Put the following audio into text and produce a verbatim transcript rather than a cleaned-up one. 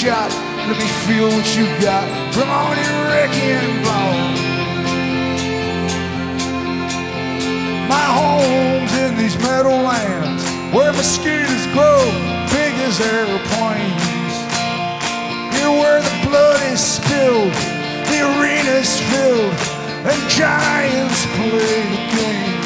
shot. Let me feel what you got. Come on and wrecking ball. My home's in these meadowlands where mosquitoes grow big as airplanes. Here where the blood is spilled, the arena's filled, and giants play the game.